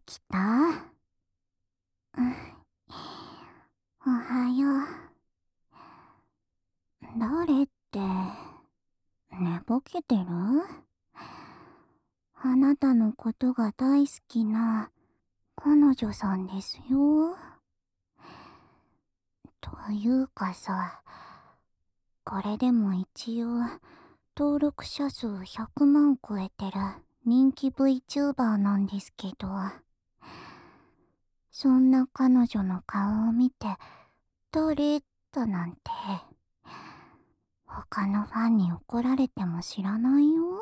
きた？うん、おはよう。誰って、寝ぼけてる？あなたのことが大好きな彼女さんですよ。というかさ、これでも一応、登録者数100万超えてる人気 VTuber なんですけど、そんな彼女の顔を見て、誰となんて、他のファンに怒られても知らないよ。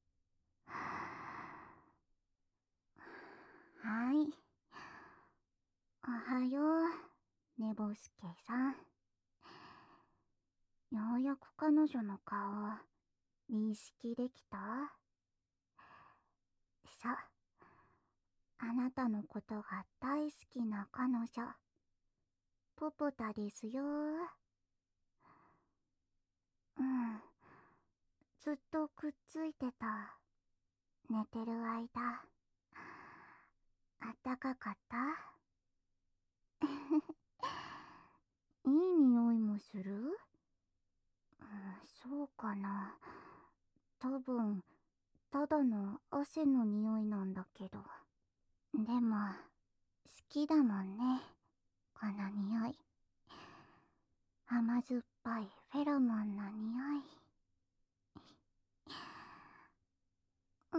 はい。おはよう、ねぼすけさん。ようやく彼女の顔、認識できた？さ、あなたのことが大好きな彼女、ポポタですよ。うん。ずっとくっついてた。寝てる間。あったかかった？いい匂いもする？うん、そうかな。多分、ただの汗の匂いなんだけど。でも、好きだもんね。この匂い。甘酸っぱいフェロモンの匂い。うん、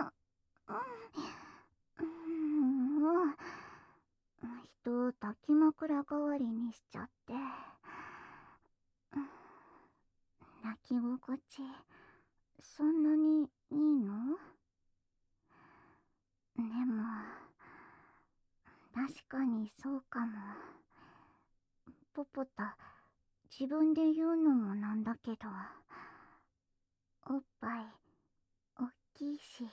もう、人を抱き枕代わりにしちゃって。泣き心地、そんなにいいの？でも、確かにそうかも。ポポタ、自分で言うのもなんだけど、おっぱい、おっきいし。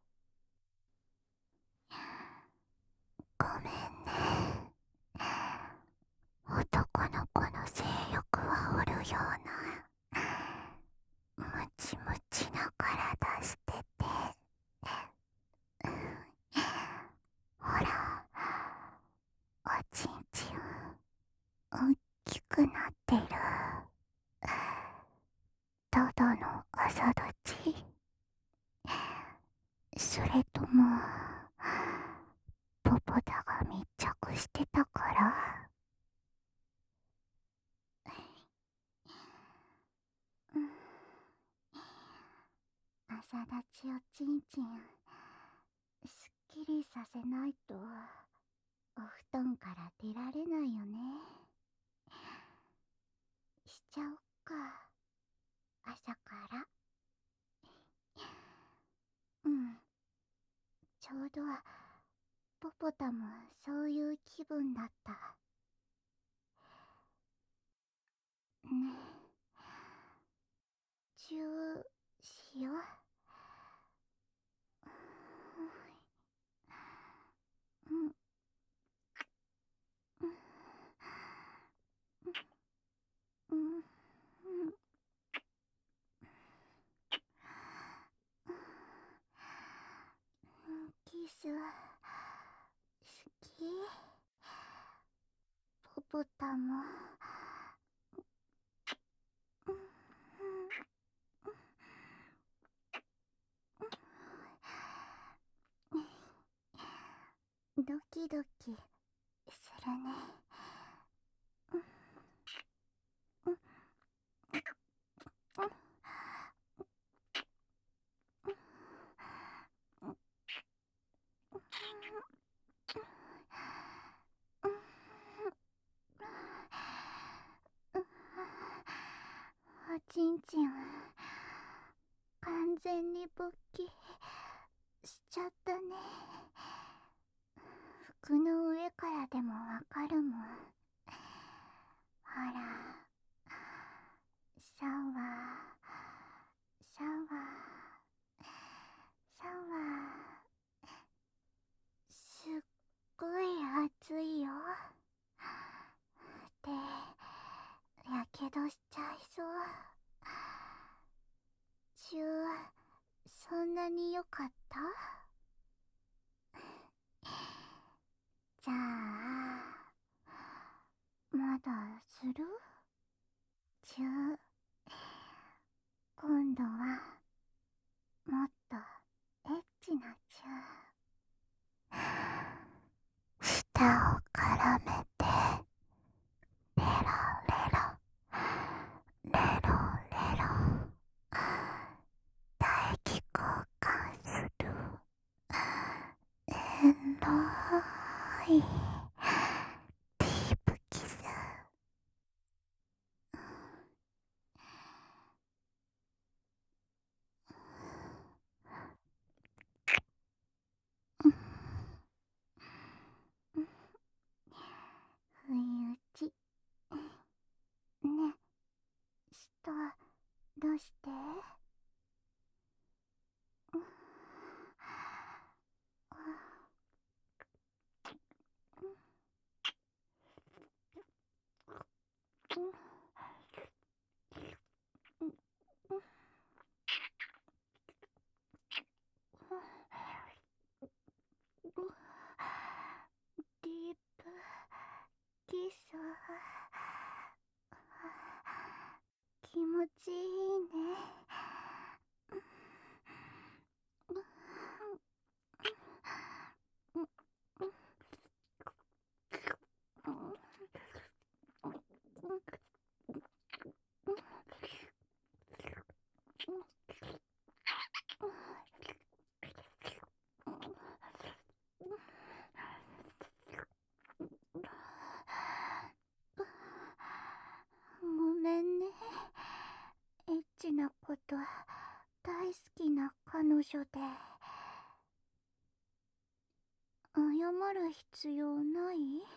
ごめんね。男の子の性欲を煽るような、ムチムチな体してて。ほら、おちんちん、おっきくなってる。ただの朝立ち？それとも、ポポタが密着してたから？うん、朝立ちおちんちん、すっきりさせないと、お布団から出られないよね。しちゃおっか、朝から。うん、ちょうど、ポポタもそういう気分だった。ねえ、チューしよう。うん、うん、うん、うん、キス、好き？ポポタも。うん、ドキドキするね。うん、うん、うん、うん、おちんちん、完全に勃起しちゃったね。服の上からでもわかるもん。ほら、シャワー、シャワー、シャワー、すっごい熱いよ。で、やけどしちゃいそう。チュー、そんなに良かった？ する？チュー。今度はもっとエッチなチュー。舌を絡めてレロレロレロレロ唾液交換する。エロいディープキス。不意打ち。ね、舌どうして？ディープキス。気持ちいいね。ごめんね。エッチなこと大好きな彼女で。謝る必要ない？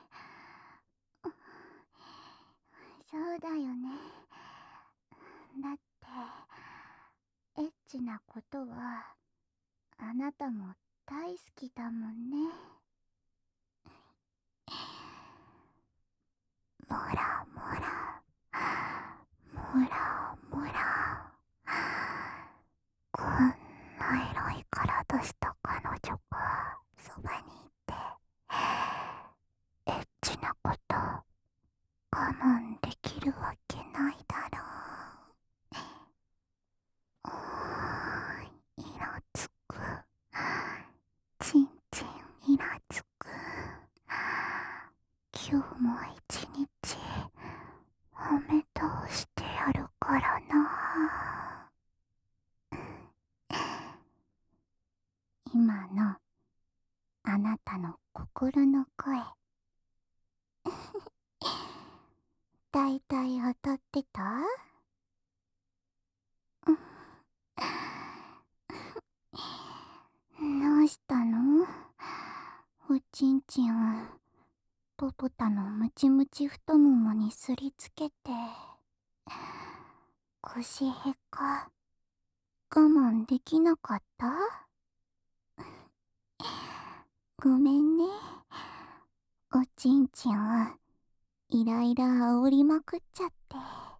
そうだよね。だって、エッチなことはあなたも大好きだもんね。もらもら、もらもら。こんなエロい体した彼女がそばにいて、エッチなこと我慢できるわけないだろう。イラつく。ちんちんイラつく。今日も一日褒め倒してやるからな。今のあなたの心の声、だいたい当たってた？どうしたの？おちんちんをポポタのムチムチ太ももにすりつけて。腰へか我慢できなかった？ごめんね。おちんちんをイライラ煽りまくっちゃって。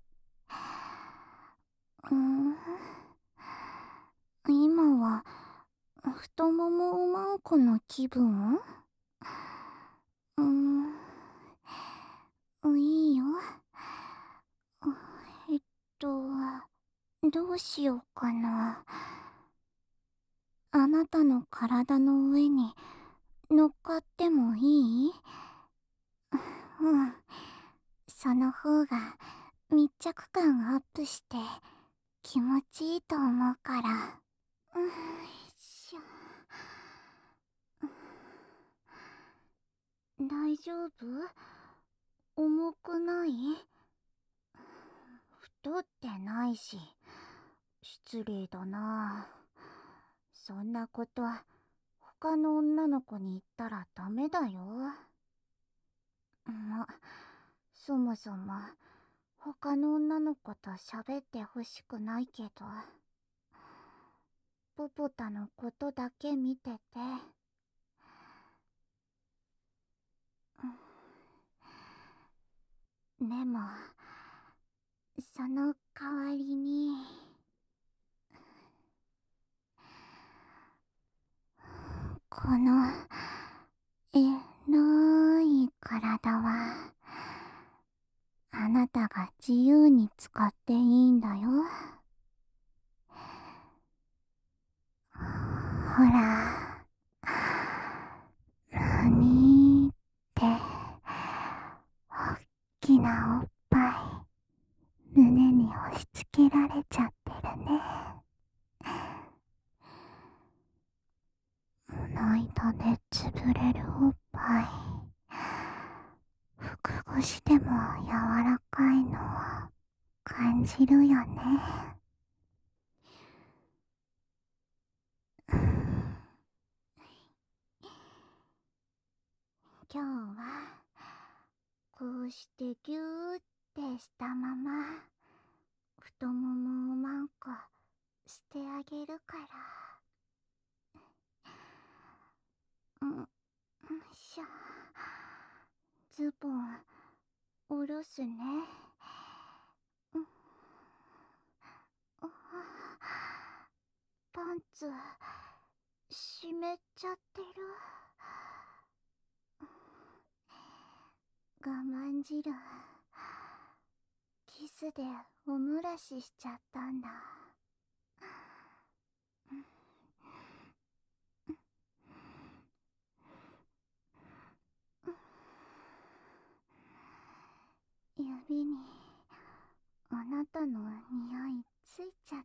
今は太ももおまんこの気分？いいよ。えっと、どうしようかな。あなたの体の上に乗っかってもいい？うん。その方が密着感アップして気持ちいいと思うから。しょ。大丈夫？重くない？太ってないし。失礼だな。そんなこと他の女の子に言ったらダメだよ。そもそも他の女の子と喋ってほしくないけど、ポポタのことだけ見てて。でもその代わりに、このエロい体はあ自由に使っていいんだよ。ほら、何っておっきなおっぱい胸に押し付けられちゃってるね。間で潰れるおっぱい、服越しでも柔らかいのを感じるよね。今日はこうしてぎゅーってしたまま太ももをマンコしてあげるから。んしょ。ズボン下ろすね。パンツ湿っちゃってる。我慢汁キスでお漏らししちゃったんだ。指にあなたの匂いついちゃった。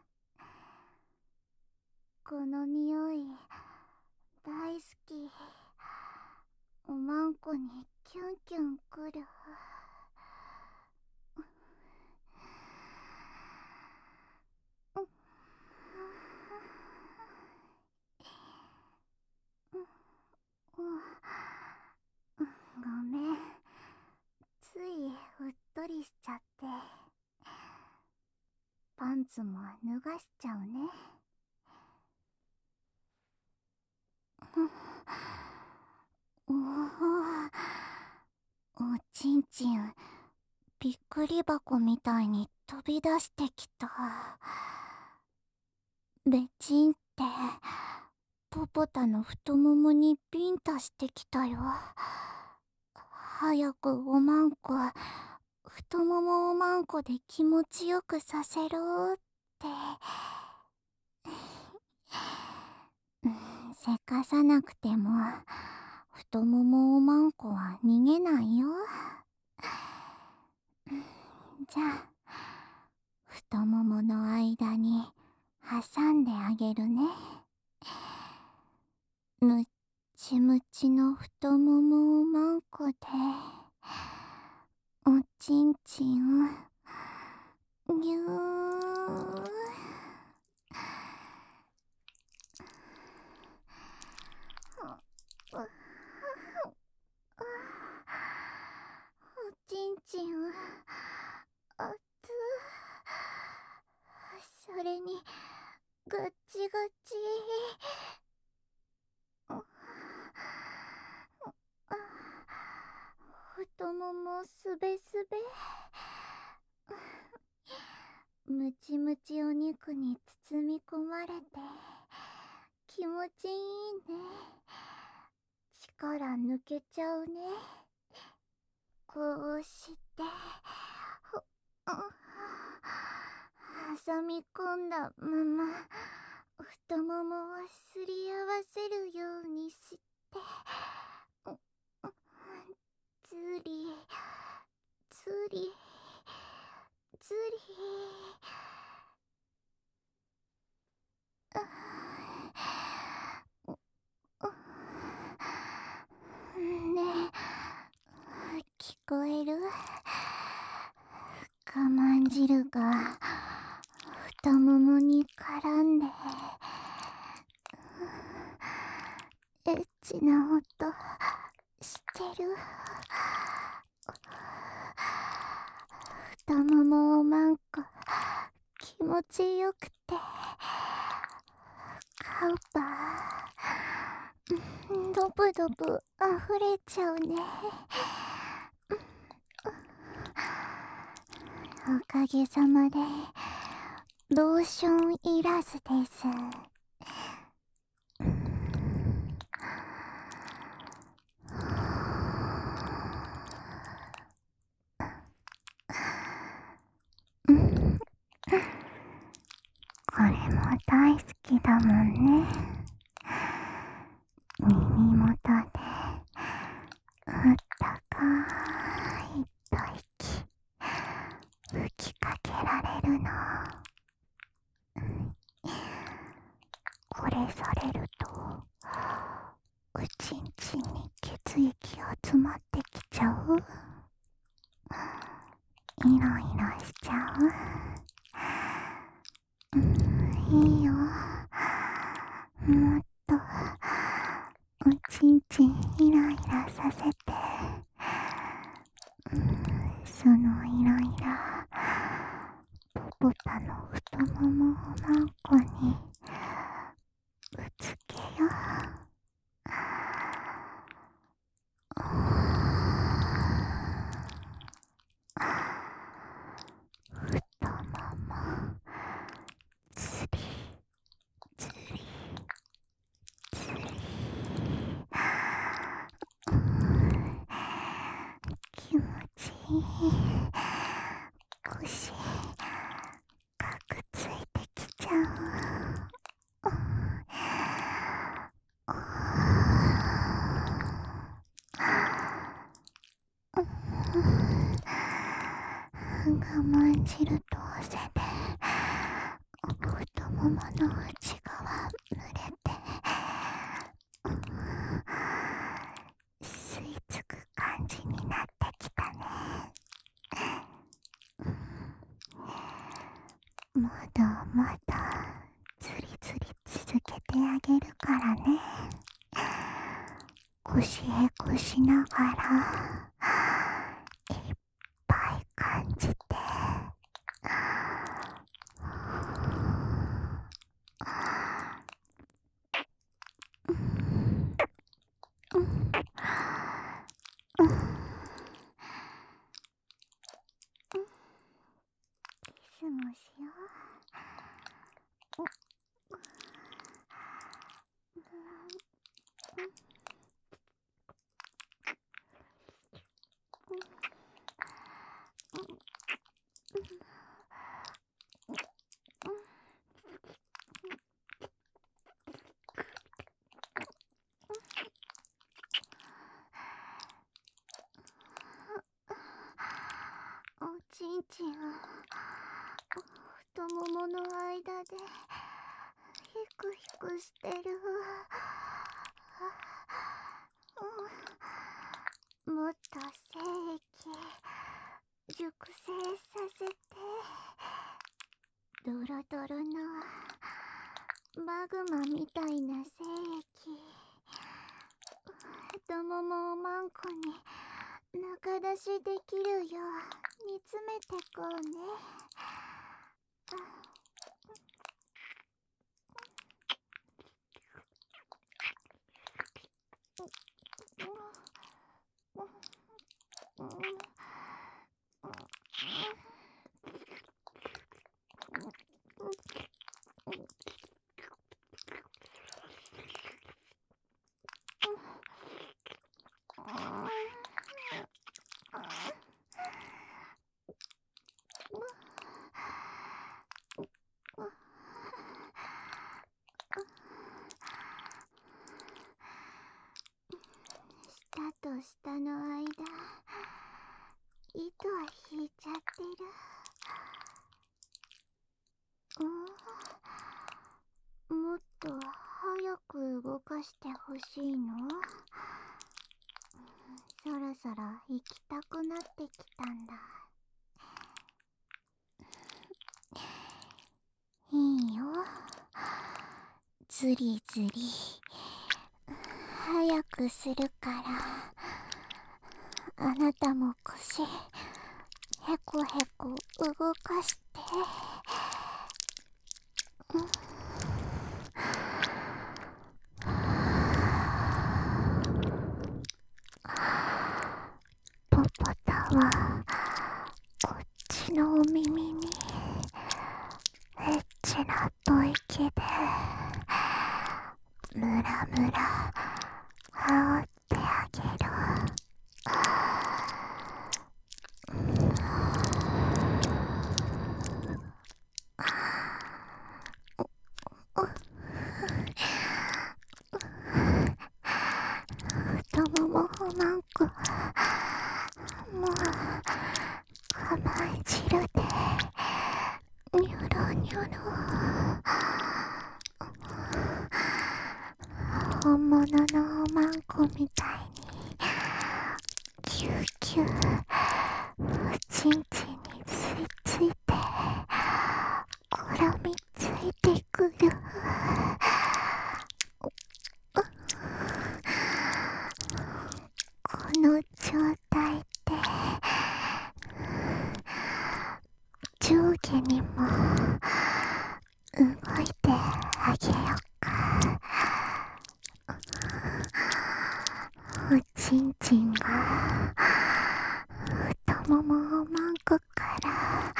この匂い大好き。おまんこにキュンキュンくる。ごめん、ついうっとりしちゃって。パンツも脱がしちゃうね。おおちんちんびっくり箱みたいに飛び出してきた。べちんってポポタの太ももにビンタしてきたよ。早くおまんこ太ももをまんこで気持ちよくさせろって。せかさなくても太ももおまんこは逃げないよ。じゃあ太ももの間に挟んであげるね。むっちむちの太ももおまんこでおちんちんをぎゅー。おちんちんあつ。それにガッチガチ。太ももすべすべ。ムチムチお肉に包み込まれて気持ちいいね。力抜けちゃうね。こうして挟み込んだまま太ももをすり合わせるようにしてずりずりずり。ねえ、聞こえる？我慢汁が太ももに絡んでエッチな音してる。太ももをまんこ気持ちよくてカウパードブドブ溢れちゃうね。おかげさまでローションいらずです。 きだもんね。耳元であったかい吐息吹きかけられるの。これされるとうちんちんに血液集まってきちゃう。イライラしちゃう。いいよ。もっとうちんちんイライラさせて。そのイライラポポタの太ももをまんこにぶつけよう。太ももつりつりつり。気持ちいい。腰かくついてきちゃう。我慢汁と汗で太ももの内側濡れて吸い付く感じになってきたね。まだまだずりずり続けてあげるからね。腰へこしながらいっぱい感じて。キスもしよう。おちんちん太ももの間でヒクヒクしてる。もっと精液熟成させて。ドロドロのマグマみたいな精液太ももをまんこに中出しできるよう煮詰めてこうね。下と下の間糸は引いちゃってる。もっと早く動かしてほしいの？そろそろ行きたくなってきたんだ。いいよ。ずりずり早くするから。あなたも腰へこへこ動かして。ポポタはこっちのお耳にエッチな吐息でムラムラ羽織ってあげる。 マンコ、もう我慢汁でニョロニョロ。本物のおまんこみたいにキューキューおちんちんに吸い付いて絡みついてくる。この状態で上下にも動いてあげようか。おちんちんが太ももをまんこから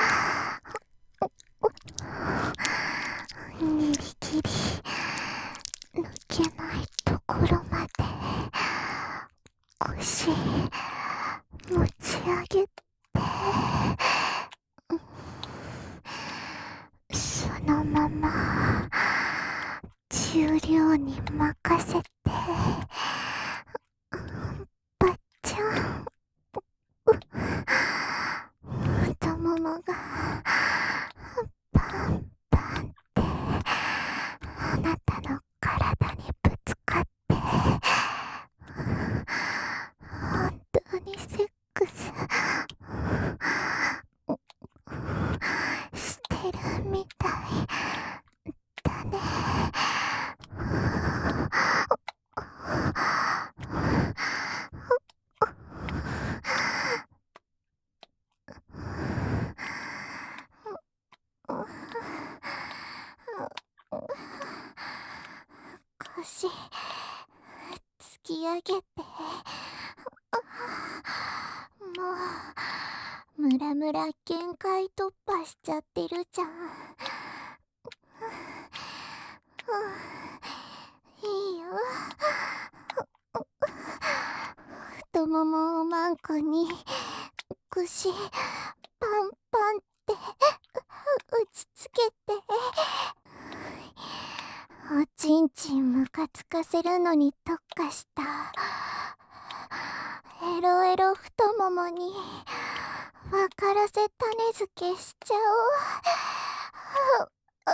ギリギリ抜けないところまで腰持ち上げて、そのまま重量に任せてバッチャン。太ももがパンパンってあなたの体にぶつかって本当にセックスしてるみたいだね。腰突き上げて、もうムラムラ限界突破しちゃってるじゃん。いいよ。太ももをまんこに腰パンパンって打ちつけて、おちんちんムカつかせるのに特化したエロエロ太ももに分からせ種付けしちゃおう。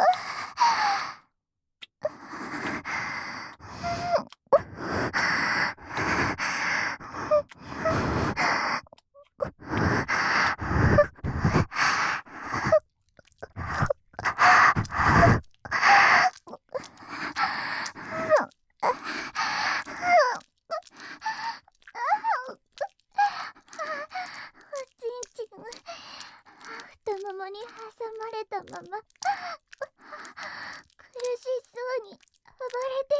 太ももに挟まれたまま苦しそうに暴れて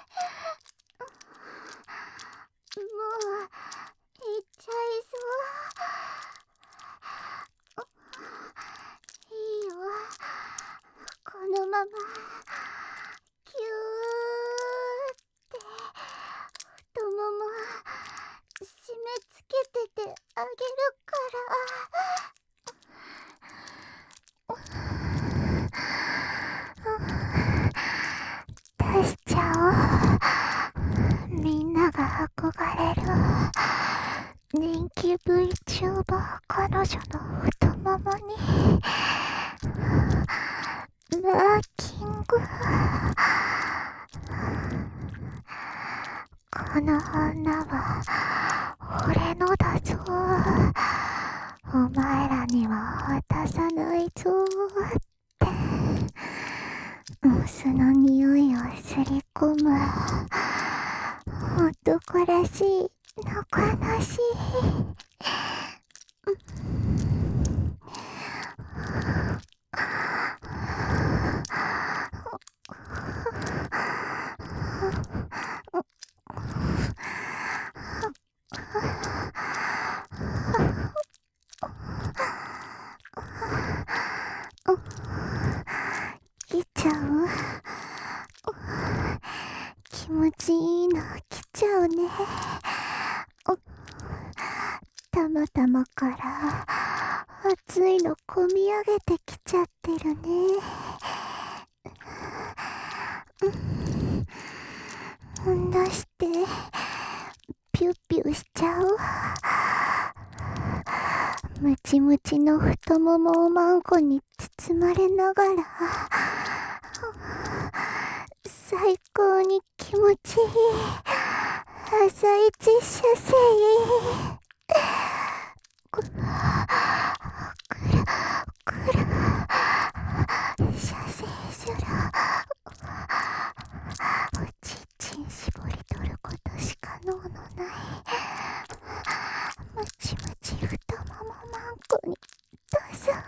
る。もう行っちゃいそう。いいよ、このままキューって太もも締め付けててあげるから。出しちゃおう。みんなが憧れる人気 VTuber 彼女の太ももにマーキング。この女は俺のだぞ。お前らには渡さないぞってオスの匂いをすり込む男らしいのこのしい。来ちゃう。気持ちいいの来ちゃうね。たまたまから熱いのこみ上げてきちゃってるね。出してピュッピュしちゃう。ムチムチの太ももをマンコに包まれながら、最高に気持ちいい朝一射精。くるくる射精する。おちんちん絞り取ることしか能のないムチムチ太ももマンコにどうぞ。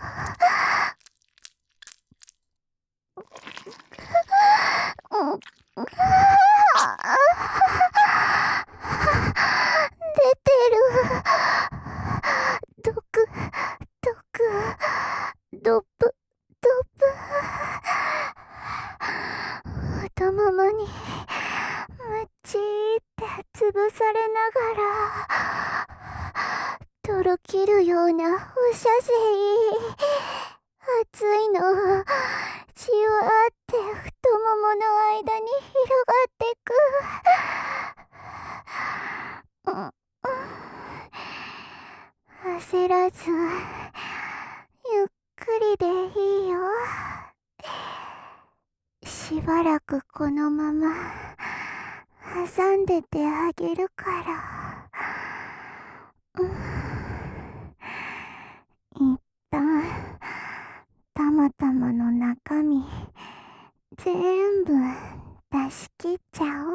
出てる。ドクドクドプドプ。太ももにむちーって潰されながらとろけるような放射性。熱いのじわって太ももの間に広がってく。焦らずゆっくりでいいよ。しばらくこのまま挟んでてあげるから。一旦たまたまの中身全部出し切っちゃおう。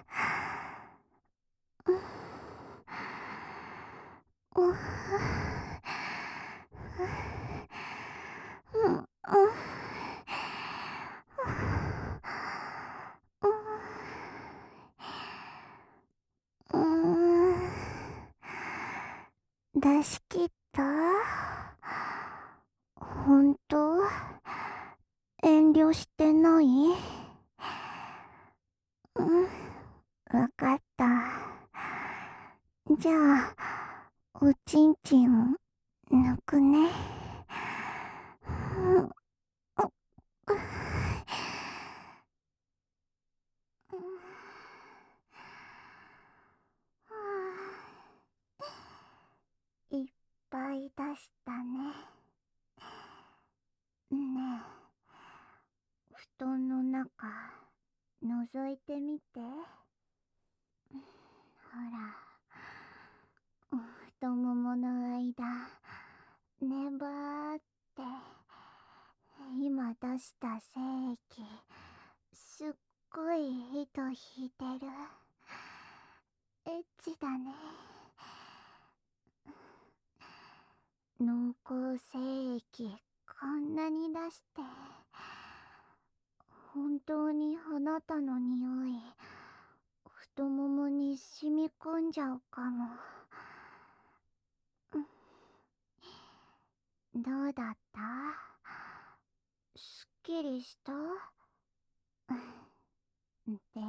出し切った？ほんと？遠慮してない？わかった。じゃあ、おちんちん抜くね。いっぱい出したね。ねえ、布団の中覗いてみて。ほら、太ももの間ねばーって今出した精液すっごい糸引いてる。エッチだね。濃厚精液こんなに出して本当にあなたの匂い太ももに染み込んじゃうかも。どうだった？すっきりした？で、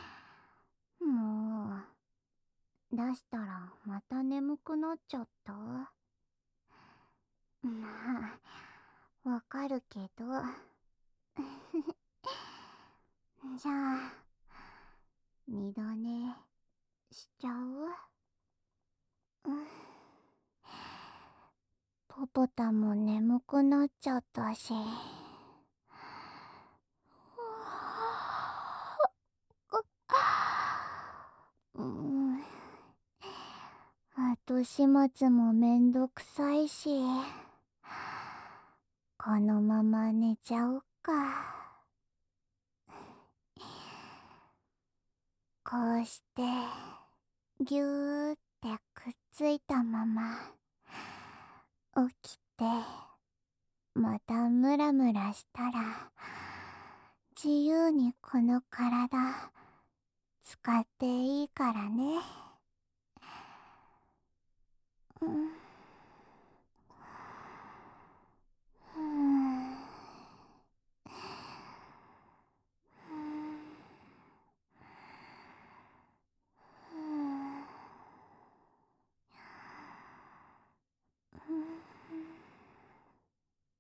もう出したらまた眠くなっちゃった？まあわかるけど。じゃあ二度寝しちゃう？ポポタも眠くなっちゃったし。後始末もめんどくさいし、このまま寝ちゃおっか。こうしてぎゅーってくっついたまま起きて、またムラムラしたら自由にこの体使っていいからね。